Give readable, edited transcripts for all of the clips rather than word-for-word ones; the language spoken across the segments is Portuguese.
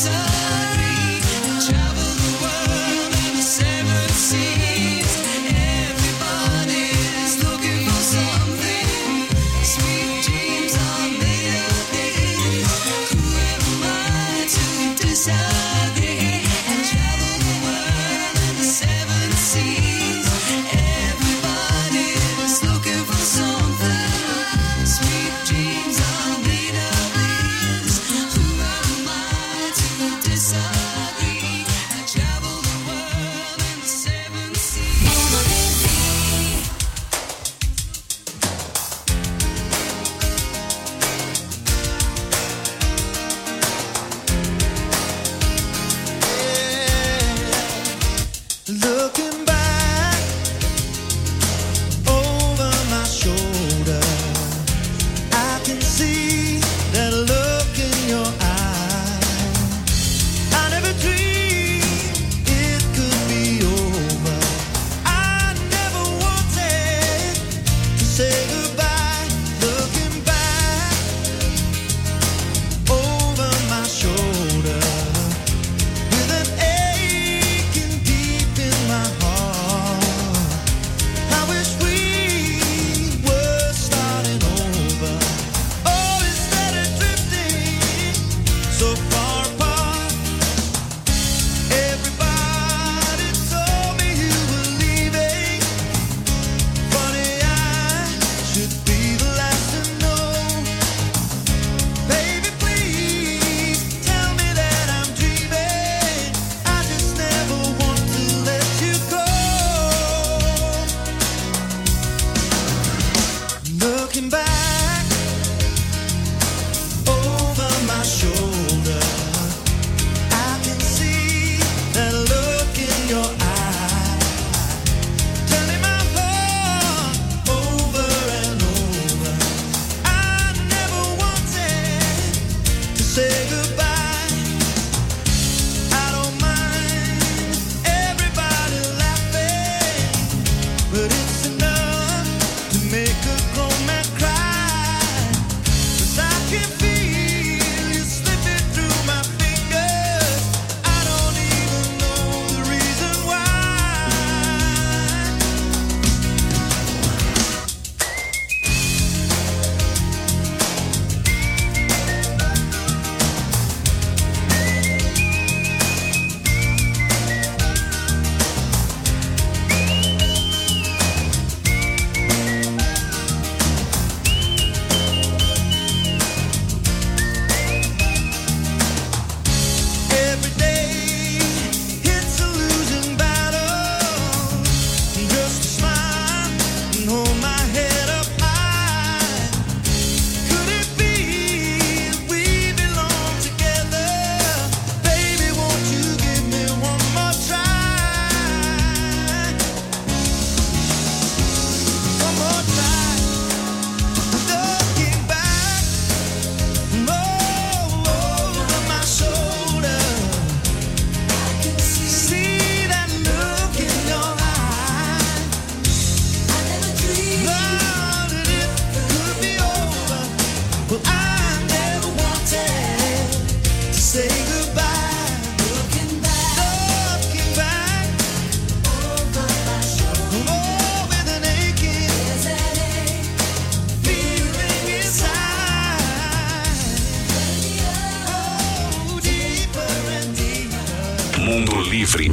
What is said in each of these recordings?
Mundo Livre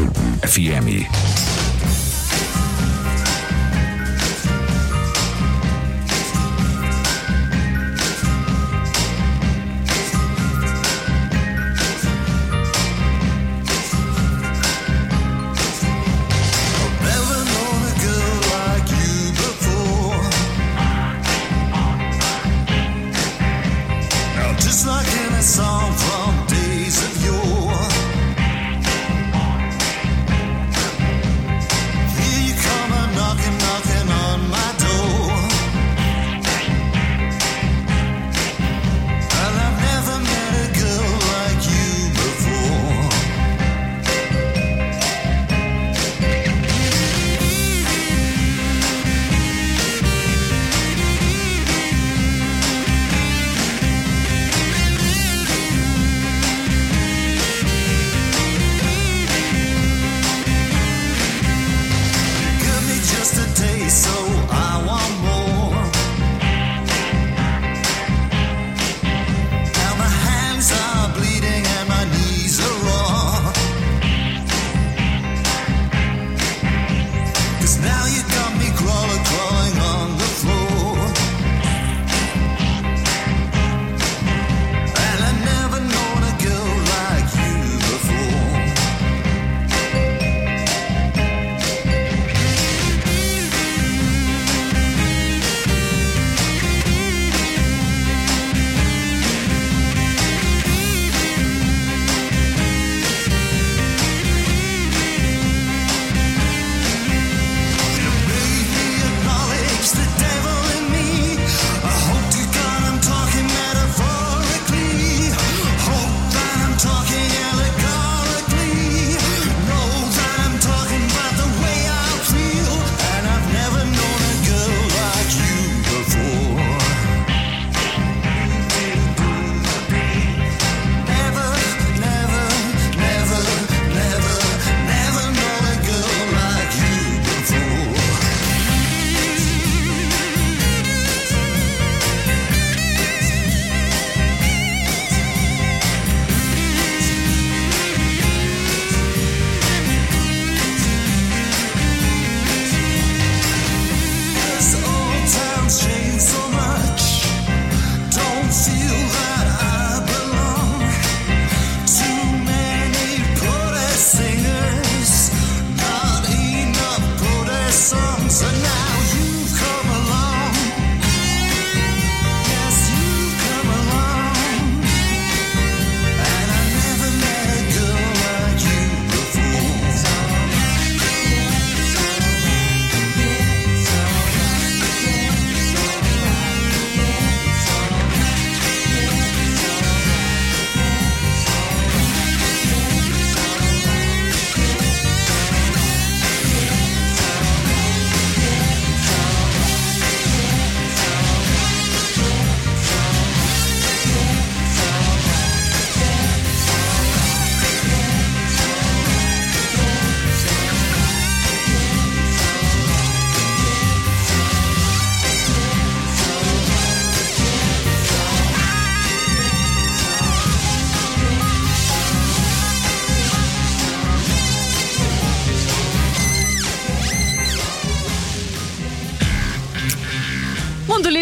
FM.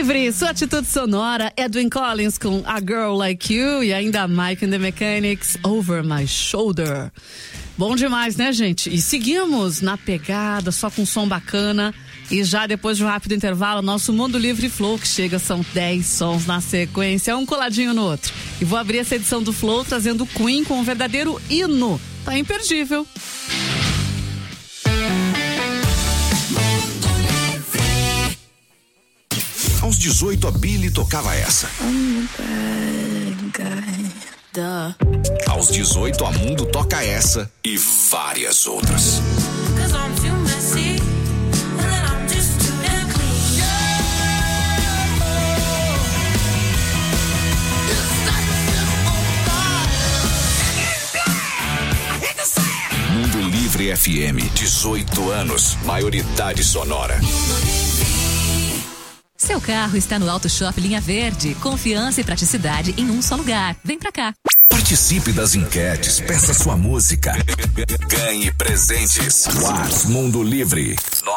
Livre, sua atitude sonora, Edwin Collins com A Girl Like You e ainda Mike and the Mechanics, Over My Shoulder. Bom demais, né, gente? E seguimos na pegada, só com som bacana. E já depois de um rápido intervalo, nosso Mundo Livre Flow, que chega, são 10 sons na sequência, um coladinho no outro. E vou abrir essa edição do Flow trazendo Queen com um verdadeiro hino. Tá imperdível. Aos 18, a Billy tocava essa. Aos 18, a Mundo toca essa e várias outras. Mundo Livre FM, 18 anos, maioridade sonora. Seu carro está no Auto Shop Linha Verde. Confiança e praticidade em um só lugar. Vem pra cá. Participe das enquetes, peça sua música. Ganhe presentes. WhatsApp Mundo Livre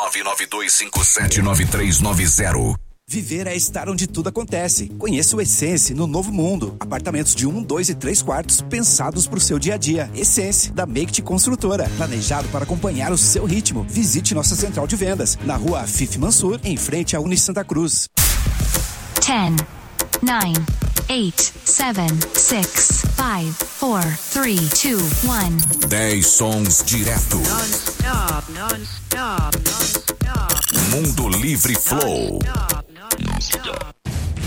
992579390. Viver é estar onde tudo acontece. Conheça o Essence no Novo Mundo. Apartamentos de 1, 2 e 3 quartos pensados para o seu dia a dia. Essence, da Make Construtora. Planejado para acompanhar o seu ritmo. Visite nossa central de vendas na rua Afif Mansur, em frente à Uni Santa Cruz. 10, 9, 8, 7, 6, 5, 4, 3, 2, 1. 10 sons direto. Non-stop, non-stop, non-stop. Mundo Livre Flow. Non-stop.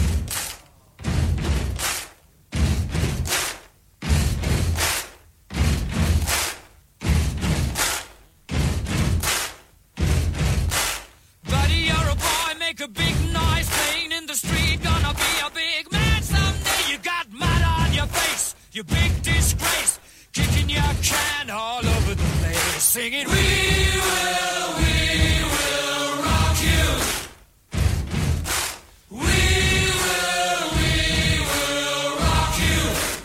Buddy, you're a boy, make a big noise, playing in the street, gonna be a big man someday. You got mud on your face, you big disgrace, kicking your can all over the place, singing, we will rock you. We will rock you.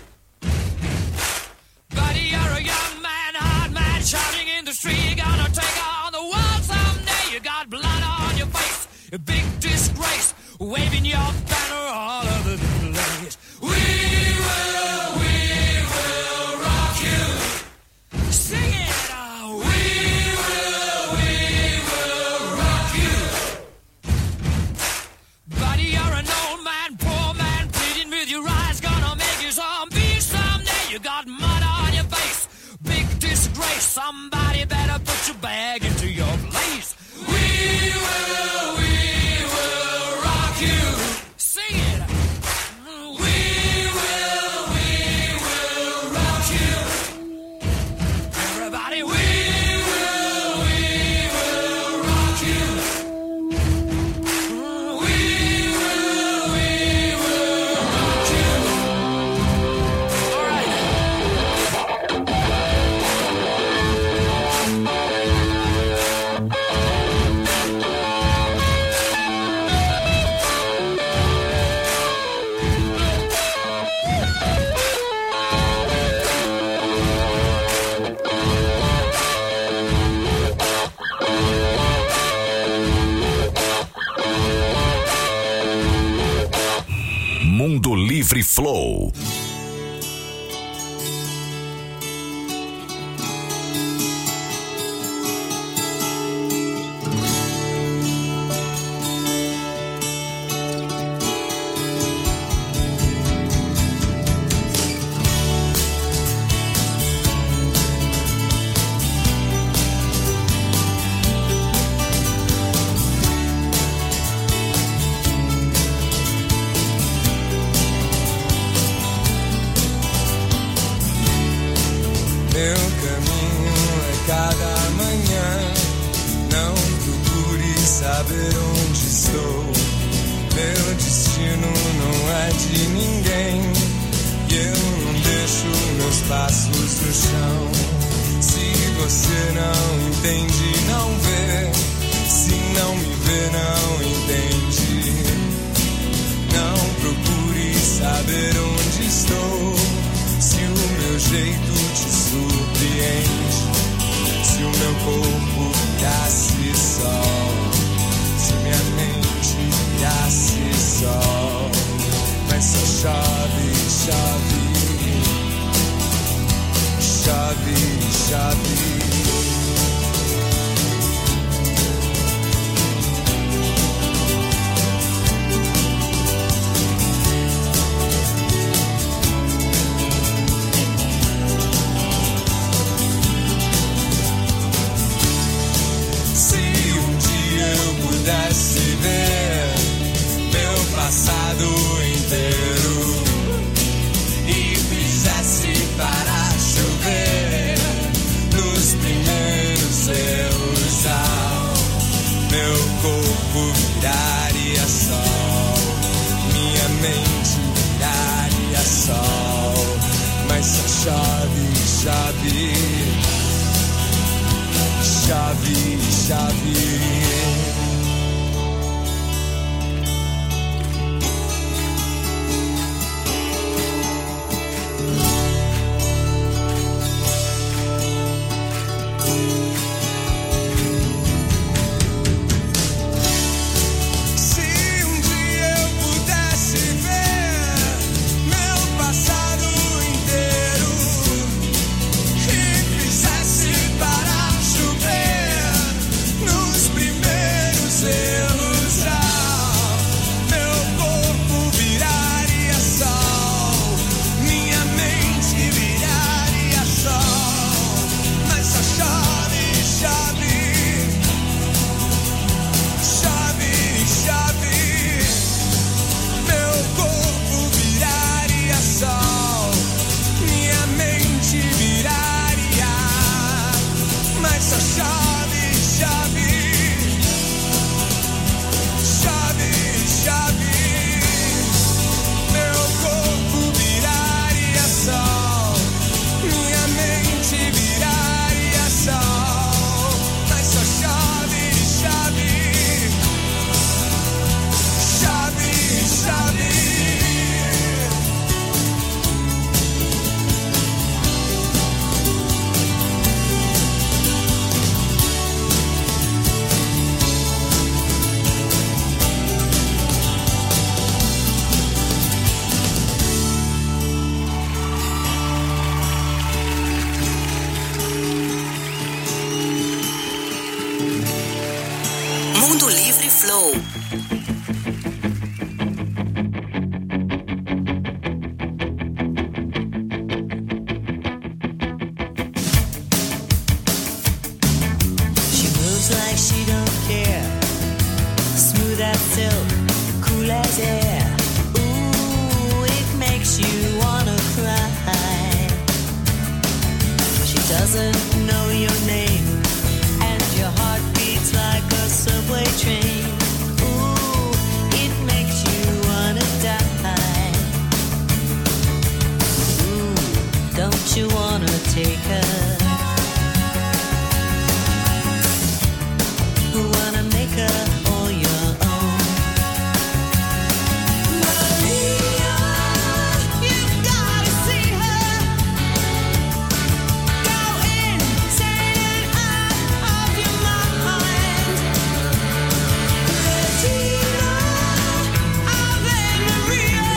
Buddy, you're a young man, hard man, shouting in the street, gonna take on the world someday. You got blood on your face, a big disgrace, waving your banner all over the place. We will rock you. Sing it, we will rock you. Buddy, you're an old man, poor man, pleading with your eyes, gonna make you zombie someday. You got mud on your face, big disgrace, somebody better put your bag into your place. We will rock you. Sing it. We will rock you. Everybody, we will rock you. We will rock you. All right. Mundo Livre Flow. Meu caminho é cada manhã. Não procure saber onde estou. Meu destino não é de ninguém. E eu não deixo meus passos no chão. Se você não entende, não vê. Se não me vê, não entende. Não procure saber onde estou. Se o meu jeito te surpreende, se o meu corpo virasse sol, se minha mente virasse chove, chove. Pudesse ver meu passado inteiro e fizesse para chover nos primeiros erros, meu corpo viraria sol, minha mente viraria sol, mas só chove, chove, chove, chove. Mundo Livre Flow. She moves like she don't care. Smooth as silk, cool as air. Ooh, it makes you wanna cry. She doesn't know your name, and your heart beats like a subway train. Ooh, it makes you wanna die. Ooh, don't you wanna take her? Wanna make her all your own. Maria, you've gotta see her. Go insane and out of your mind. Regina, Ave Maria.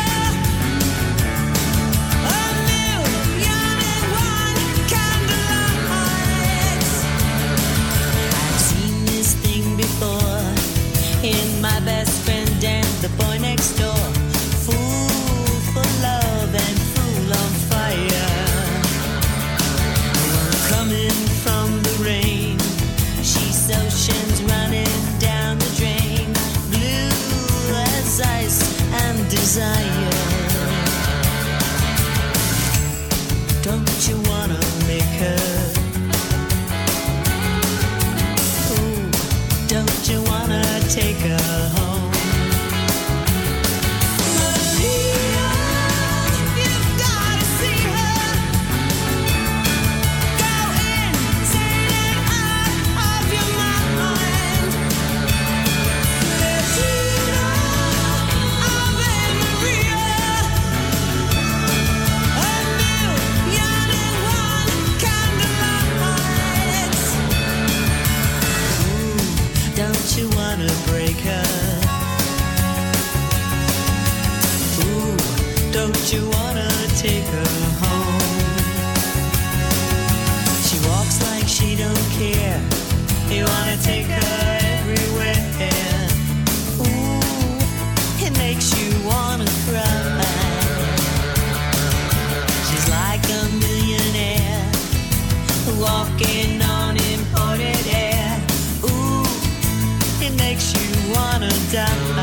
A million and one candlelights. I've seen this thing before in my best friend and the boy next door. Fool for love and fool on fire. Coming from the rain, she's oceans running down the drain. Blue as ice and desire. Don't you wanna make her? Ooh, don't you wanna take her home? Maria, you've gotta see her. Go insane and out of your mind. Regina, Ave Maria. A million and one candlelights. Ooh, don't you wanna break her? Ooh, don't you wanna take her home. She walks like she don't care. You wanna take her everywhere. Ooh, it makes you wanna cry. She's like a millionaire walking on imported air. Ooh, it makes you wanna die.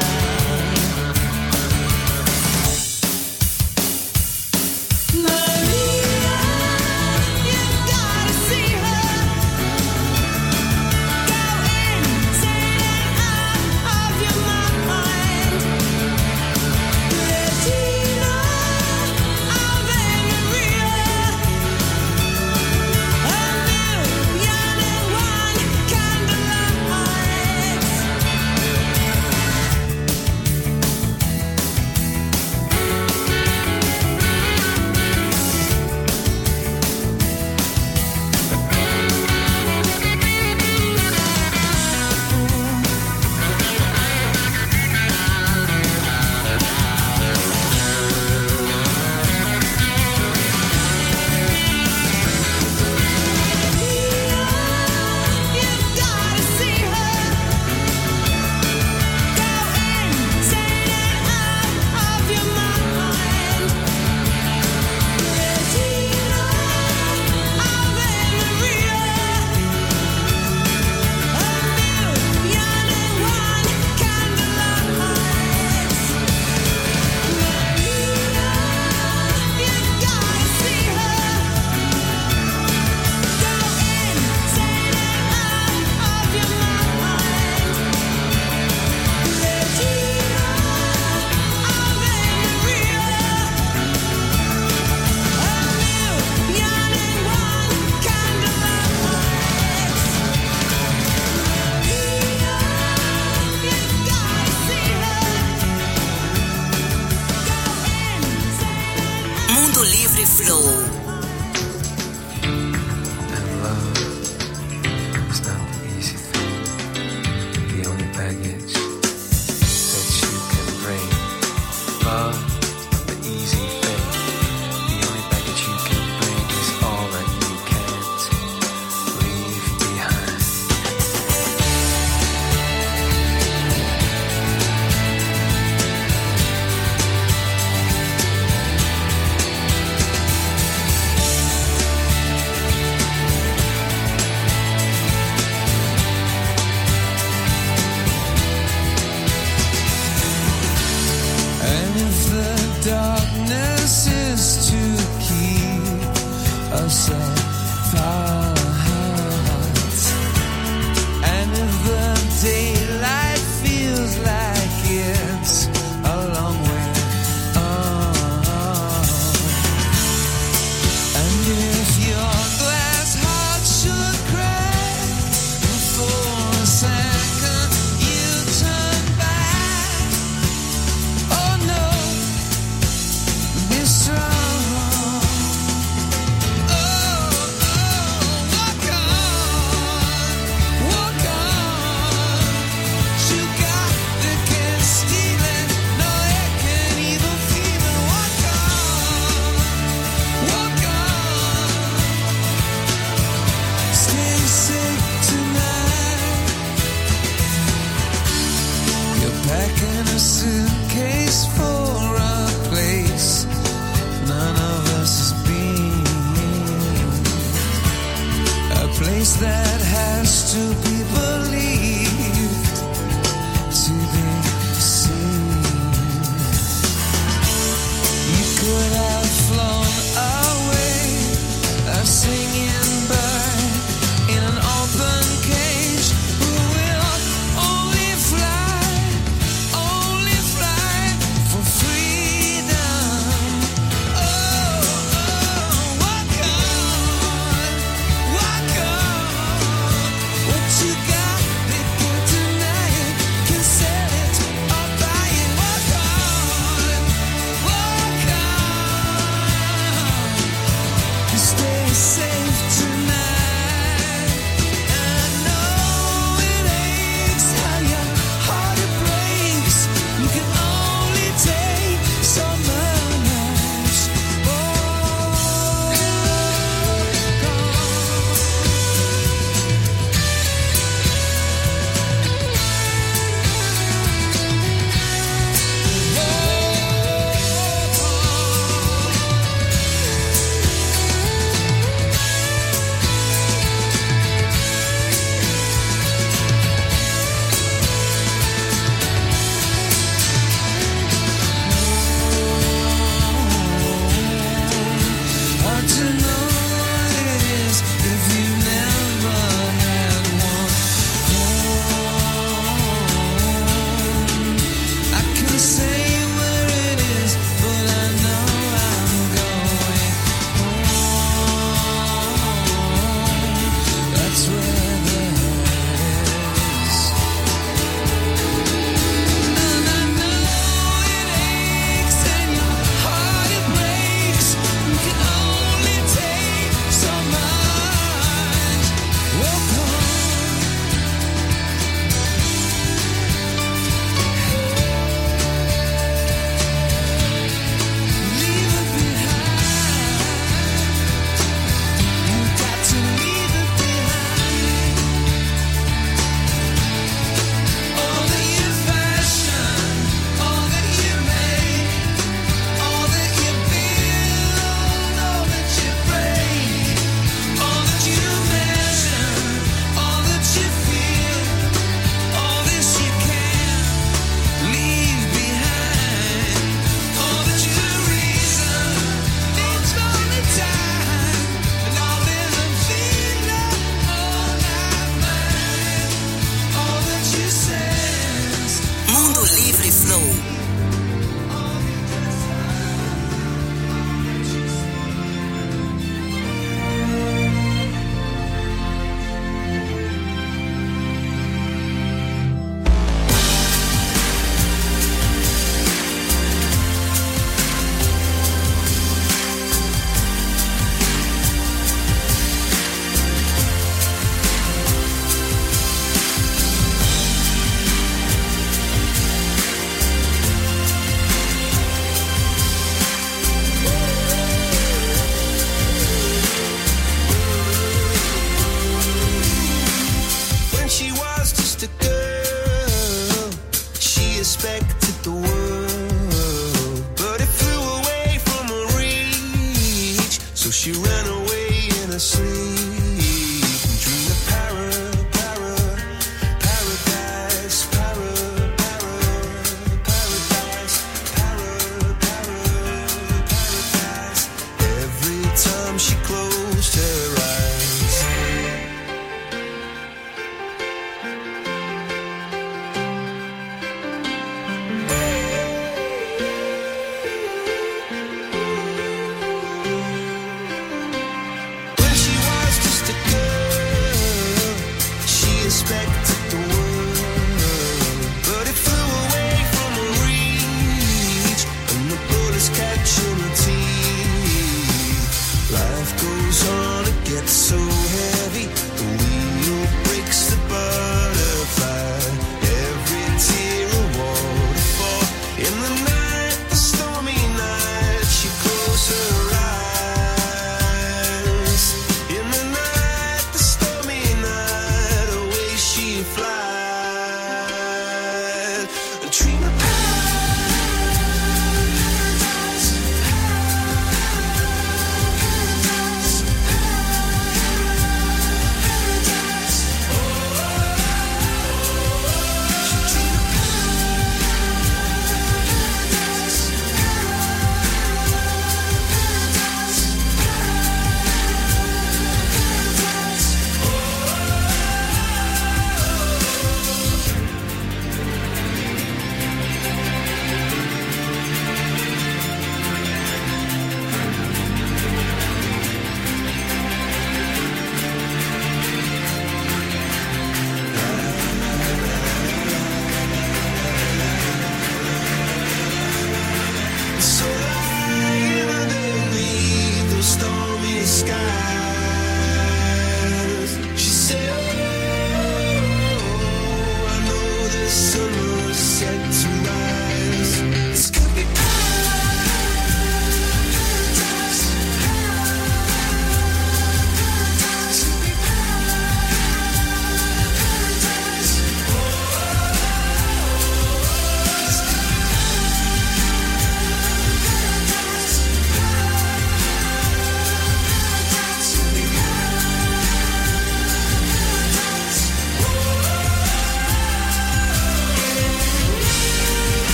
What you got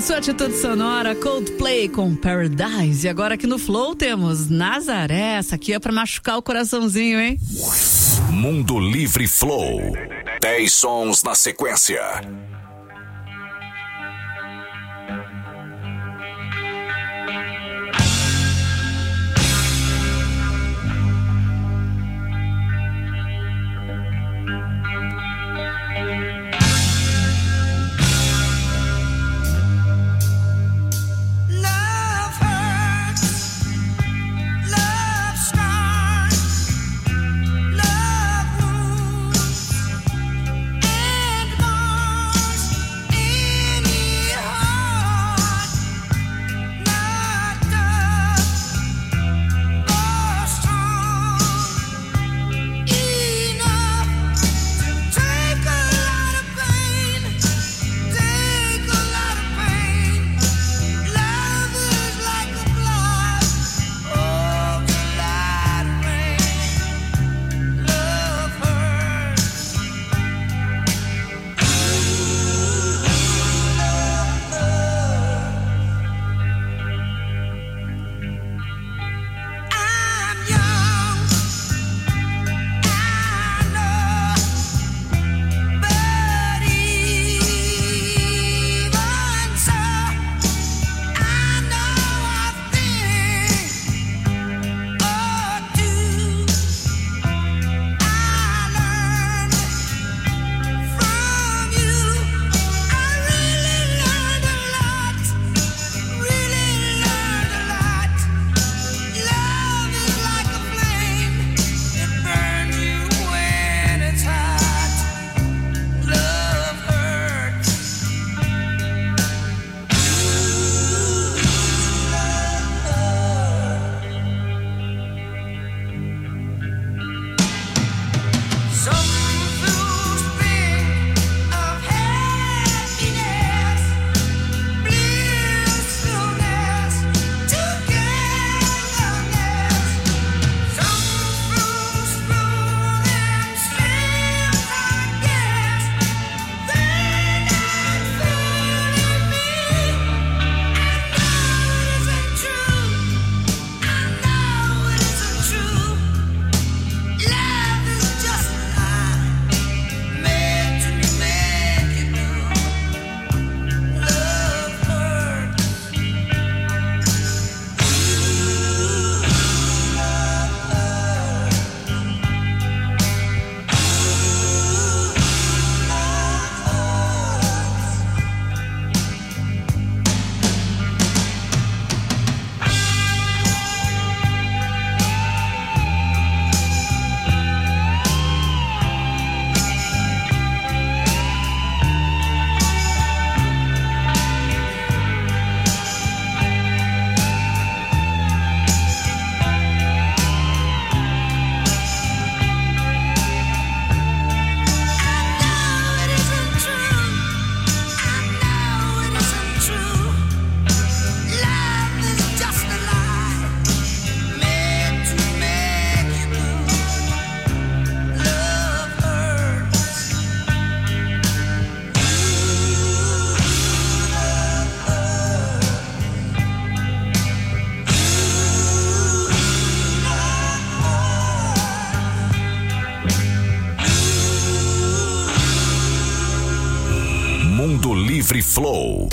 sua atitude sonora, Coldplay com Paradise. E agora aqui no Flow temos Nazaré. Essa aqui é pra machucar o coraçãozinho, hein? Mundo Livre Flow. 10 sons na sequência. Mundo Livre Flow.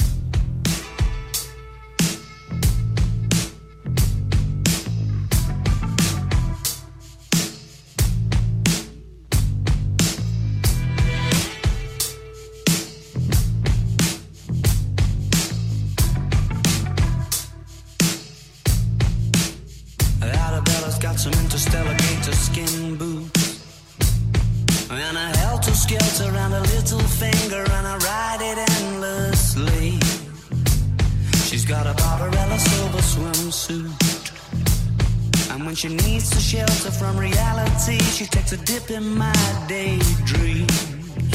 Arabella's got some interstellar gator skin boots and a helter-skelter around a little finger, and I ride it endlessly. She's got a Barbarella silver swimsuit, and when she needs to shelter from reality, she takes a dip in my daydreams.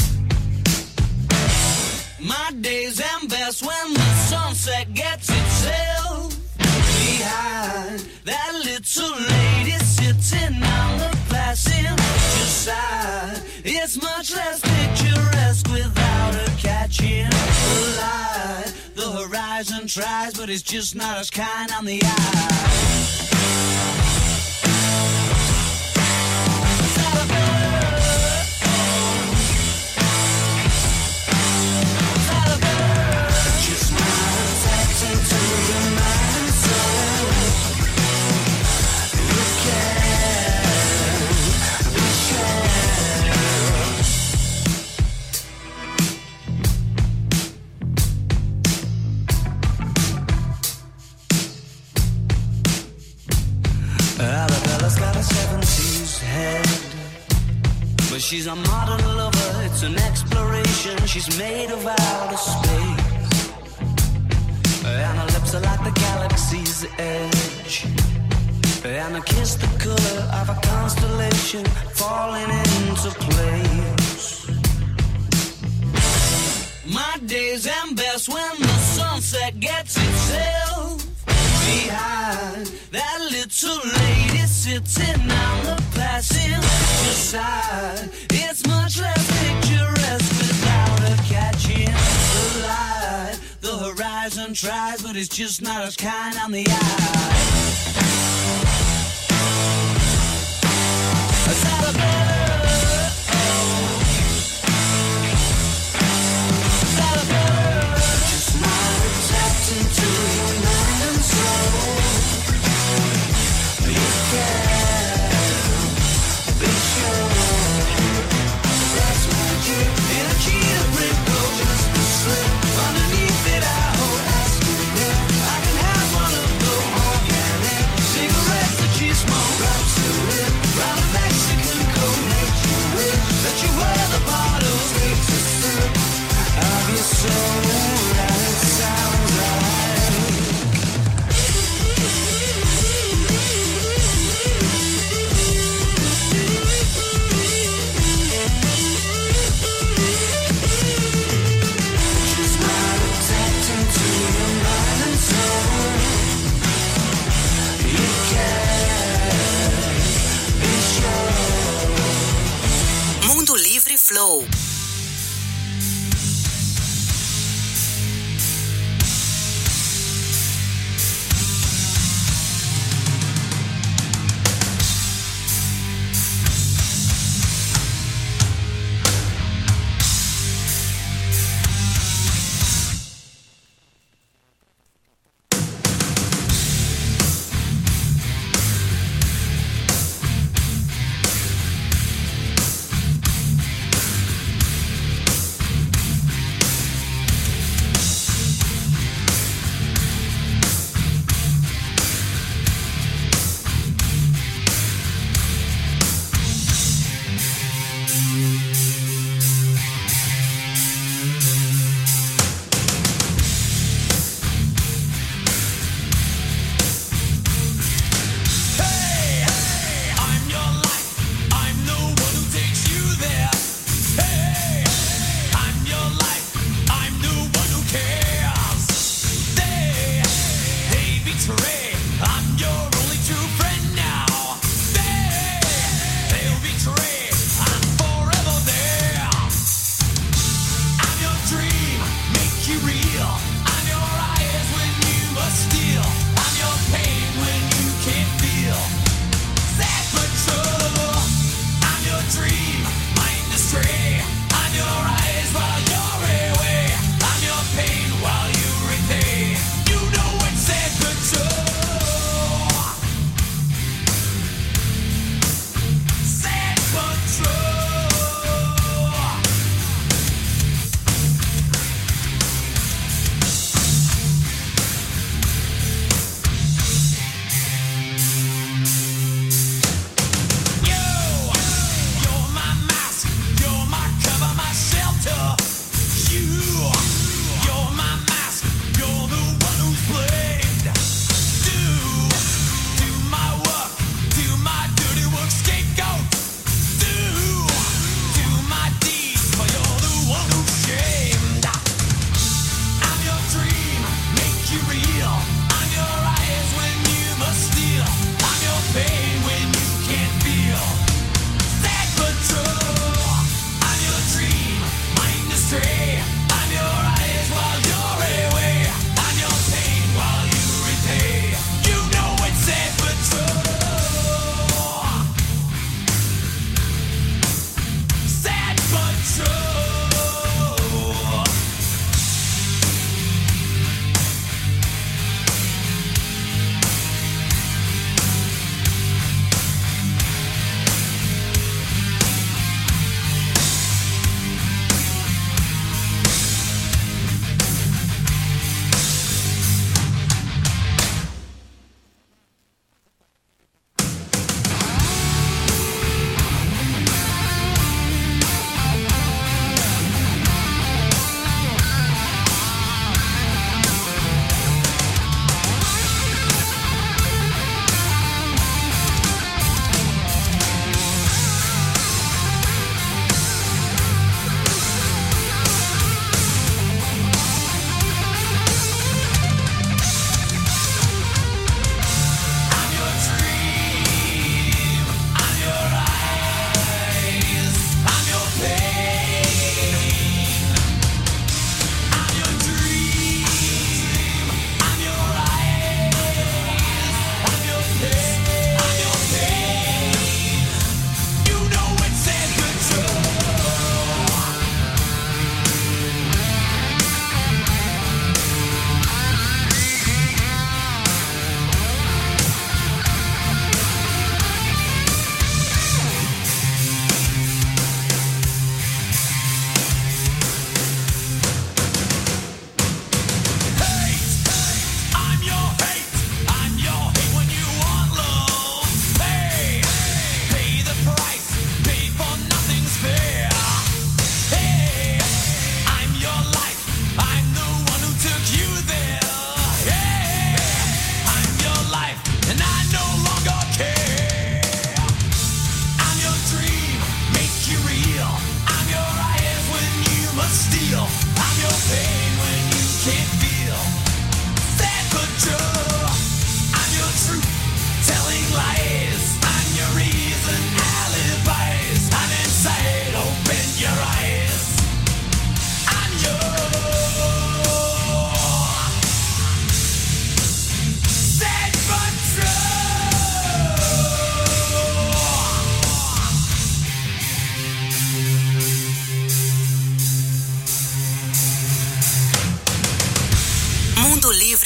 My days end best when the sunset gets itself behind that little lady sitting on the passenger side. It's much less picturesque without her catching the light. The horizon horizon tries, but it's just not as kind on the eye. She's a modern lover, it's an exploration. She's made of outer space, and her lips are like the galaxy's edge, and her kiss the color of a constellation falling into place. My days end best when the sunset gets itself behind that little lady sitting on the passenger side. It's much less picturesque without her catching the light. The horizon tries, but it's just not as kind on the eye. Just not tapped into your mind and soul. You can be sure that's magic in a key to break gold. Just a slip underneath it. I hope that's good. I can have one of those organic cigarettes that you smoke up to it. Round a Mexican coat makes you wish that you were the bottles. Takes a sip of your soul and it sounds right. Mundo Livre Flow.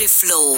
Livre Flow.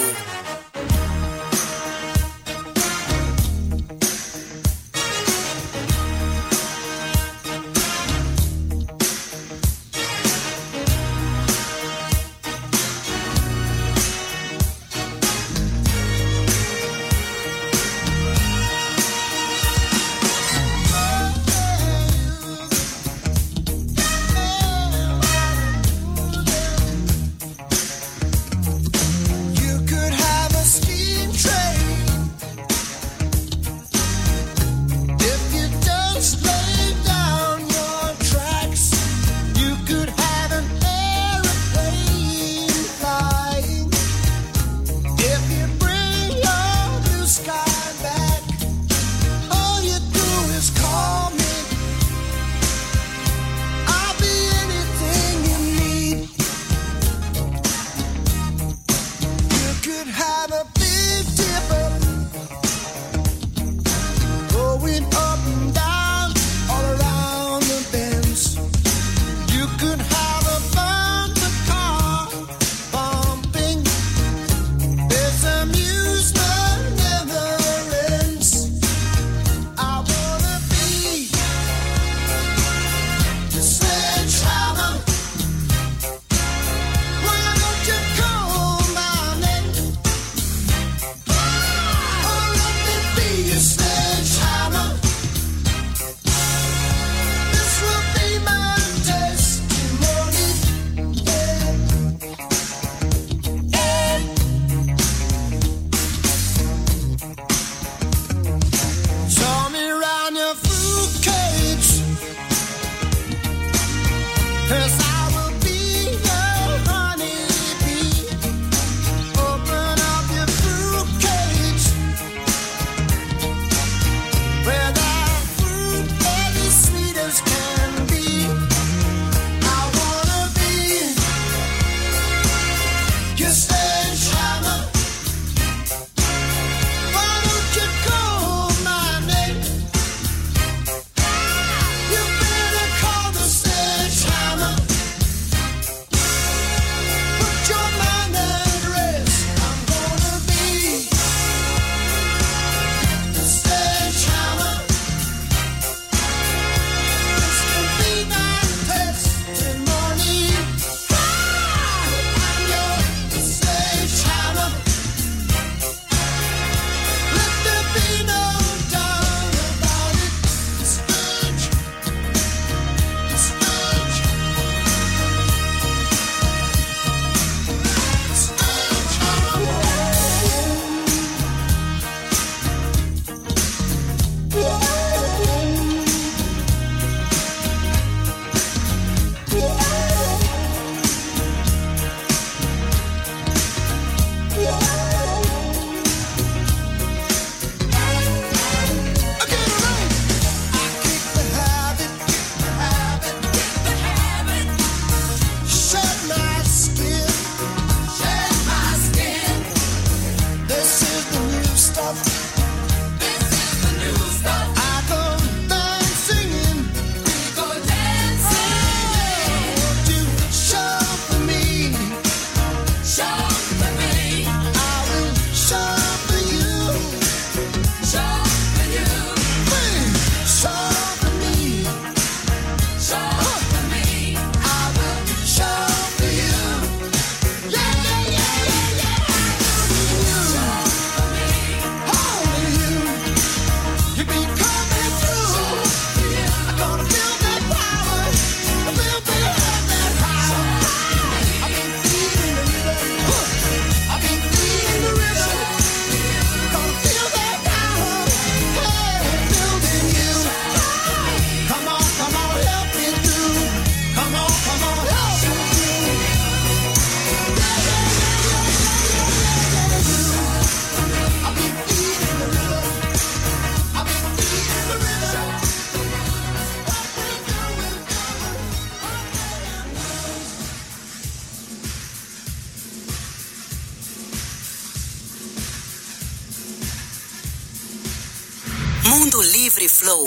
Mundo Livre Flow.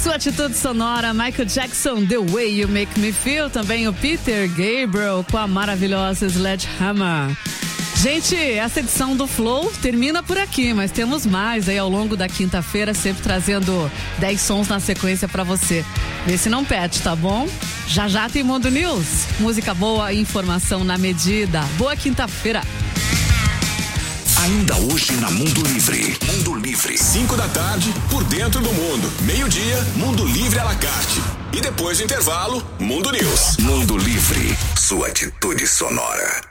sua atitude sonora, Michael Jackson, The Way You Make Me Feel. Também o Peter Gabriel com a maravilhosa Sledgehammer. Gente, essa edição do Flow termina por aqui, mas temos mais aí ao longo da quinta-feira, sempre trazendo 10 sons na sequência pra você. Vê se não perde, tá bom? Já já tem Mundo News. Música boa e informação na medida. Boa quinta-feira. Ainda hoje na Mundo Livre. Mundo Livre. 5 da tarde, por dentro do mundo. Meio-dia, Mundo Livre à la carte. E depois do intervalo, Mundo News. Mundo Livre. Sua atitude sonora.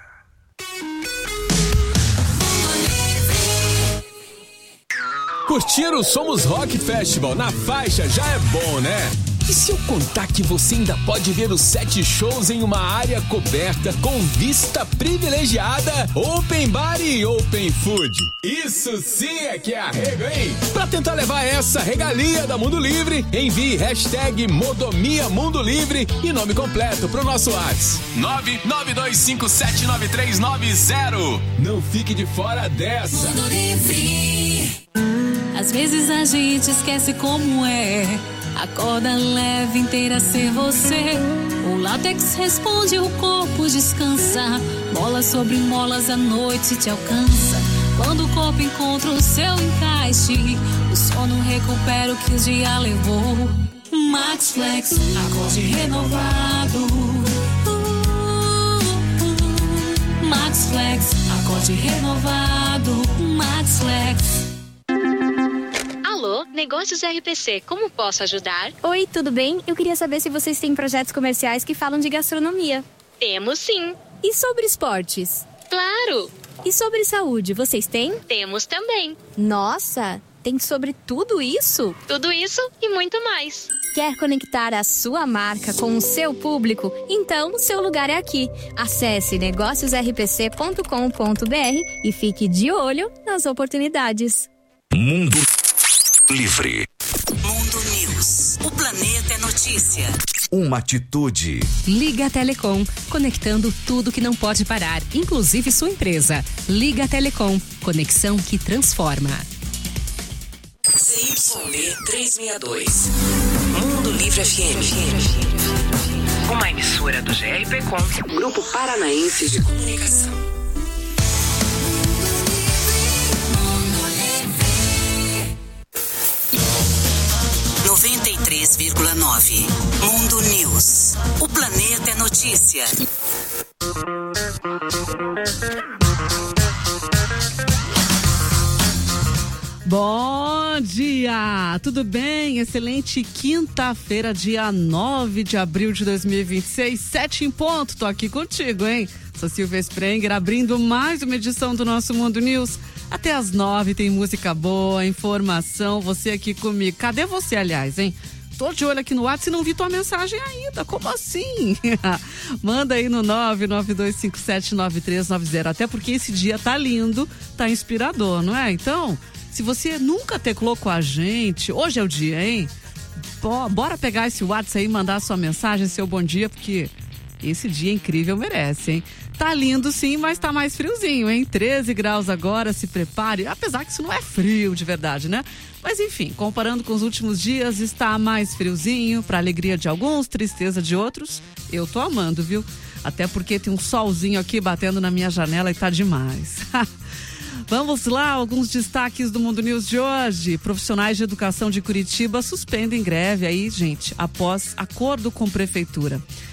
Curtir o Somos Rock Festival na faixa já é bom, né? E se eu contar que você ainda pode ver os 7 shows em uma área coberta com vista privilegiada, open bar e open food? Isso sim é que é arrego, hein? Pra tentar levar essa regalia da Mundo Livre, envie hashtag Modomia Mundo Livre e nome completo pro nosso WhatsApp 992579390. Não fique de fora dessa. Mundo Livre. Às vezes a gente esquece como é. A corda leve inteira ser você. O látex responde, o corpo descansa. Molas sobre molas, a noite te alcança. Quando o corpo encontra o seu encaixe, o sono recupera o que o dia levou. Max Flex, acorde renovado. Max Flex, acorde renovado. Max Flex. Alô, Negócios RPC, como posso ajudar? Oi, tudo bem? Eu queria saber se vocês têm projetos comerciais que falam de gastronomia. Temos sim. E sobre esportes? Claro. E sobre saúde, vocês têm? Temos também. Nossa, tem sobre tudo isso? Tudo isso e muito mais. Quer conectar a sua marca com o seu público? Então, o seu lugar é aqui. Acesse negóciosrpc.com.br e fique de olho nas oportunidades. Mundo Livre. Mundo News. O planeta é notícia. Uma atitude. Liga Telecom, conectando tudo que não pode parar, inclusive sua empresa. Liga Telecom, conexão que transforma. CYB 362. Mundo Livre FM. Uma emissora do GRPcom, Grupo Paranaense de Comunicação. (93,9) Mundo News. O planeta é notícia. Bom dia! Tudo bem? Excelente quinta-feira, dia 9 de abril de 2026, 7 em ponto. Tô aqui contigo, hein? Sou Silvia Sprenger, abrindo mais uma edição do nosso Mundo News. Até às 9 tem música boa, informação, você aqui comigo. Cadê você, aliás, hein? Tô de olho aqui no WhatsApp e não vi tua mensagem ainda. Como assim? Manda aí no 992579390. Até porque esse dia tá lindo, tá inspirador, não é? Então, se você nunca teclou com a gente, hoje é o dia, hein? Bora pegar esse WhatsApp aí e mandar sua mensagem, seu bom dia, porque esse dia incrível merece, hein? Tá lindo sim, mas tá mais friozinho, hein? 13 graus agora, se prepare. Apesar que isso não é frio de verdade, né? Mas enfim, comparando com os últimos dias, está mais friozinho, pra alegria de alguns, tristeza de outros. Eu tô amando, viu? Até porque tem um solzinho aqui batendo na minha janela e tá demais. Vamos lá, alguns destaques do Mundo News de hoje. Profissionais de educação de Curitiba suspendem greve aí, gente, após acordo com prefeitura.